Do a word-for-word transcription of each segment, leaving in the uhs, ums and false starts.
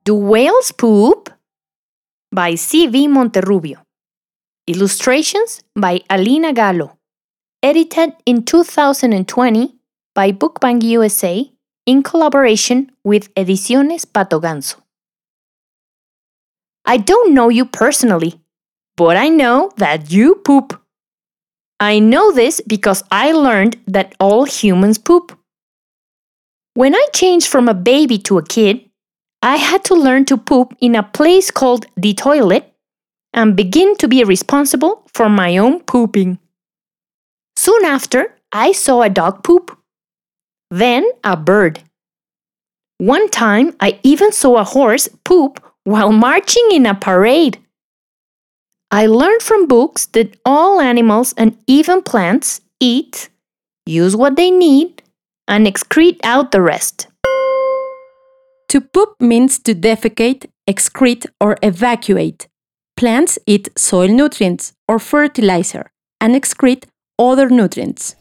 Do Whales Poop? By C V Monterrubio. Illustrations by Alina Gallo. Edited in two thousand twenty by Bookbank U S A in collaboration with Ediciones Pato Ganso. I don't know you personally, but I know that you poop. I know this because I learned that all humans poop. When I changed from a baby to a kid, I had to learn to poop in a place called the toilet and begin to be responsible for my own pooping. Soon after, I saw a dog poop. Then a bird. One time, I even saw a horse poop while marching in a parade. I learned from books that all animals and even plants eat, use what they need, and excrete out the rest. To poop means to defecate, excrete, or evacuate. Plants eat soil nutrients or fertilizer and excrete other nutrients.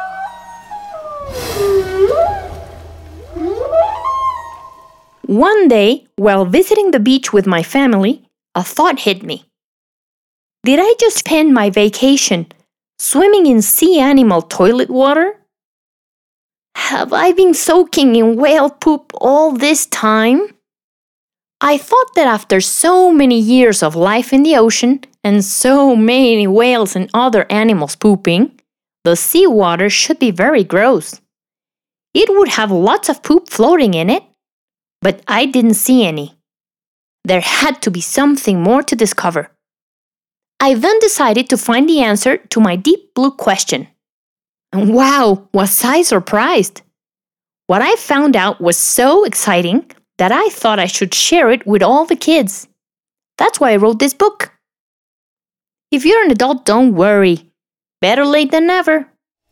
One day, while visiting the beach with my family, a thought hit me. Did I just spend my vacation swimming in sea animal toilet water? Have I been soaking in whale poop all this time? I thought that after so many years of life in the ocean and so many whales and other animals pooping, the seawater should be very gross. It would have lots of poop floating in it, but I didn't see any. There had to be something more to discover. I then decided to find the answer to my deep blue question. And wow, was I surprised! What I found out was so exciting that I thought I should share it with all the kids. That's why I wrote this book. If you're an adult, don't worry. Better late than never.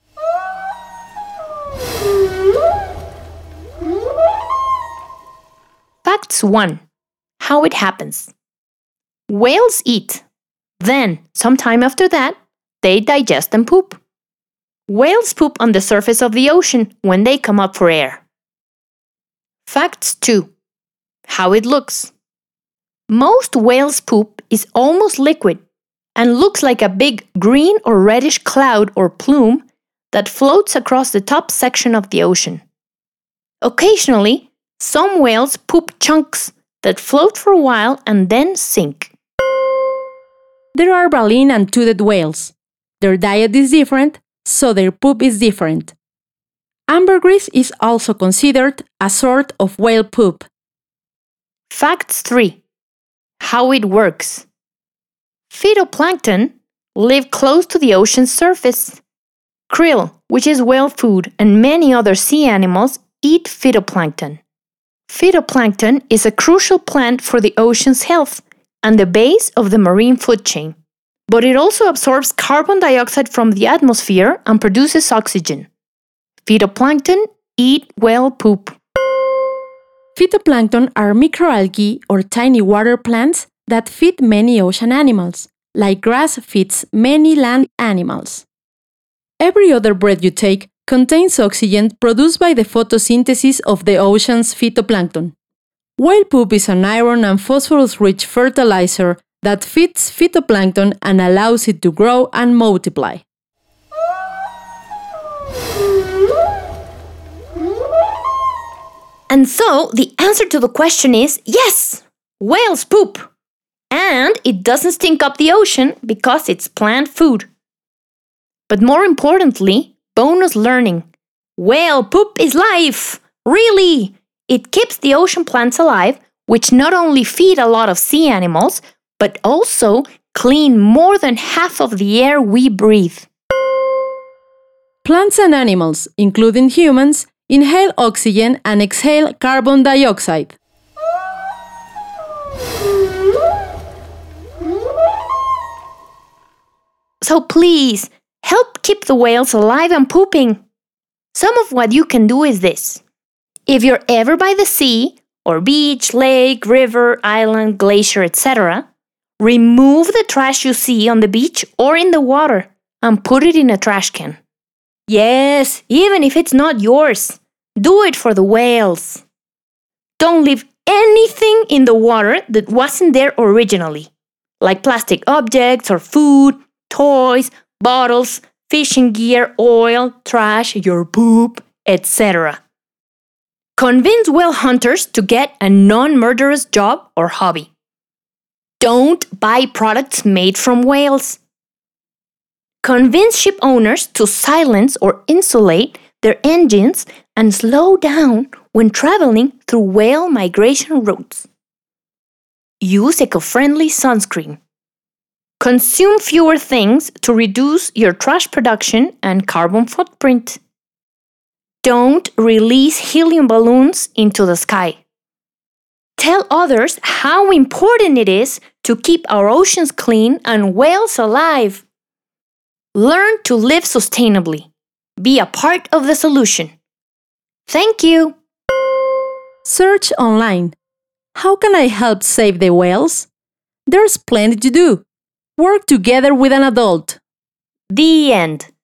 Facts one. How it happens. Whales eat. Then, sometime after that, they digest and poop. Whales poop on the surface of the ocean when they come up for air. Facts two. How it looks. Most whales' poop is almost liquid and looks like a big green or reddish cloud or plume that floats across the top section of the ocean. Occasionally, some whales poop chunks that float for a while and then sink. There are baleen and toothed whales. Their diet is different, so their poop is different. Ambergris is also considered a sort of whale poop. Facts three. How it works. Phytoplankton live close to the ocean's surface. Krill, which is whale food, and many other sea animals eat phytoplankton. Phytoplankton is a crucial plant for the ocean's health and the base of the marine food chain. But it also absorbs carbon dioxide from the atmosphere and produces oxygen. Phytoplankton eat whale poop. Phytoplankton are microalgae or tiny water plants that feed many ocean animals, like grass feeds many land animals. Every other breath you take contains oxygen produced by the photosynthesis of the ocean's phytoplankton. Whale poop is an iron and phosphorus-rich fertilizer that feeds phytoplankton and allows it to grow and multiply. And so, the answer to the question is yes! Whales poop! And it doesn't stink up the ocean because it's plant food. But more importantly, bonus learning. Whale poop is life! Really! It keeps the ocean plants alive, which not only feed a lot of sea animals, but also clean more than half of the air we breathe. Plants and animals, including humans, inhale oxygen and exhale carbon dioxide. So please, help keep the whales alive and pooping. Some of what you can do is this. If you're ever by the sea, or beach, lake, river, island, glacier, et cetera, remove the trash you see on the beach or in the water and put it in a trash can. Yes, even if it's not yours. Do it for the whales. Don't leave anything in the water that wasn't there originally, like plastic objects or food, toys, bottles, fishing gear, oil, trash, your poop, et cetera. Convince whale hunters to get a non-murderous job or hobby. Don't buy products made from whales. Convince ship owners to silence or insulate their engines and slow down when traveling through whale migration routes. Use eco-friendly sunscreen. Consume fewer things to reduce your trash production and carbon footprint. Don't release helium balloons into the sky. Tell others how important it is to keep our oceans clean and whales alive. Learn to live sustainably. Be a part of the solution. Thank you. Search online. How can I help save the whales? There's plenty to do. Work together with an adult. The end.